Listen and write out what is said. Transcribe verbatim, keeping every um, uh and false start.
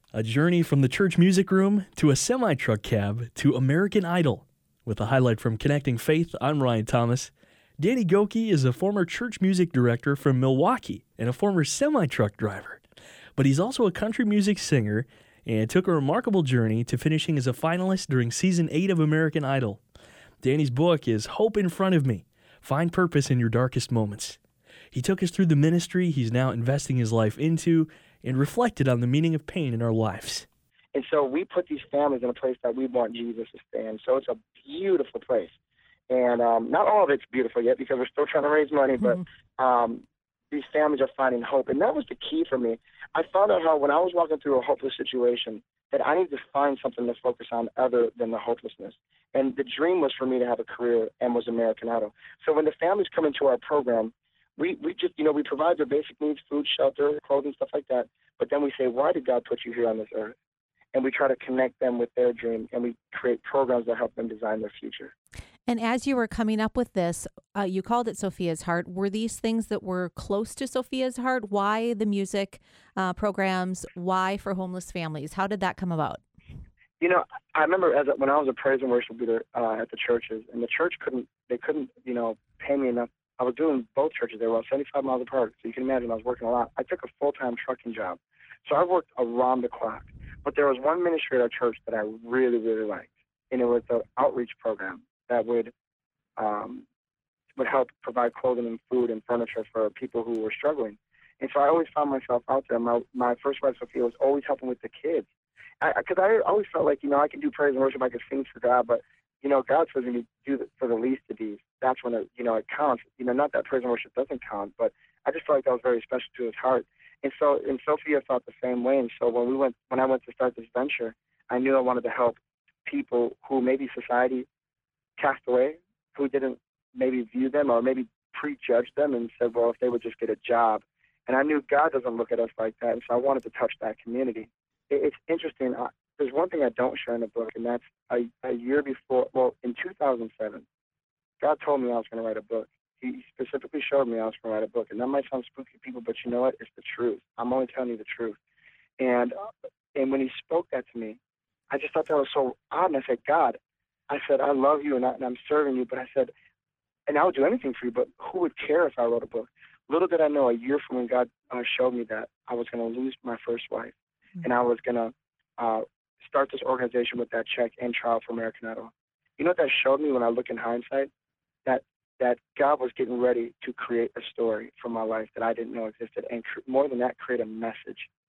A journey from the church music room to a semi-truck cab to American Idol. With a highlight from Connecting Faith, I'm Ryan Thomas. Danny Gokey is a former church music director from Milwaukee and a former semi-truck driver. But he's also a country music singer and took a remarkable journey to finishing as a finalist during season eight of American Idol. Danny's book is Hope in Front of Me, Find Purpose in Your Darkest Moments. He took us through the ministry he's now investing his life into and reflected on the meaning of pain in our lives. And so we put these families in a place that we want Jesus to stay in. So it's a beautiful place. And um, not all of it's beautiful yet because we're still trying to raise money, but um, these families are finding hope. And that was the key for me. I found out how when I was walking through a hopeless situation that I need to find something to focus on other than the hopelessness. And the dream was for me to have a career and was American Idol. So when the families come into our program, We we just, you know, we provide their basic needs, food, shelter, clothing, stuff like that. But then we say, why did God put you here on this earth? And we try to connect them with their dream, and we create programs that help them design their future. And as you were coming up with this, uh, you called it Sophia's Heart. Were these things that were close to Sophia's heart? Why the music uh, programs? Why for homeless families? How did that come about? You know, I remember as a, when I was a praise and worship leader uh, at the churches, and the church couldn't, they couldn't, you know, pay me enough. I was doing both churches. They were about seventy-five miles apart, so you can imagine I was working a lot. I took a full-time trucking job. So I worked around the clock. But there was one ministry at our church that I really, really liked, and it was the outreach program that would um, would help provide clothing and food and furniture for people who were struggling. And so I always found myself out there. My, my first wife, Sophia, was always helping with the kids. Because I, I always felt like, you know, I could do praise and worship, I could sing for God, but you know, God says when you do it for the least of these, that's when it, you know, it counts. You know, not that praise and worship doesn't count, but I just felt like that was very special to his heart. And so, and Sophia felt the same way. And so when we went, when I went to start this venture, I knew I wanted to help people who maybe society cast away, who didn't maybe view them or maybe prejudge them and said, well, if they would just get a job. And I knew God doesn't look at us like that. And so I wanted to touch that community. It, it's interesting. I, There's one thing I don't share in the book, and that's a, a year before, well, in two thousand seven, God told me I was going to write a book. He specifically showed me I was going to write a book. And that might sound spooky to people, but you know what? It's the truth. I'm only telling you the truth. And and when he spoke that to me, I just thought that was so odd. And I said, God, I said, I love you and, I, and I'm serving you. But I said, and I would do anything for you, but who would care if I wrote a book? Little did I know, a year from when God uh, showed me that, I was going to lose my first wife. Mm-hmm. And I was going to uh, start this organization with that check and trial for American Idol. You know what that showed me when I look in hindsight? That that God was getting ready to create a story for my life that I didn't know existed, and cr- more than that, create a message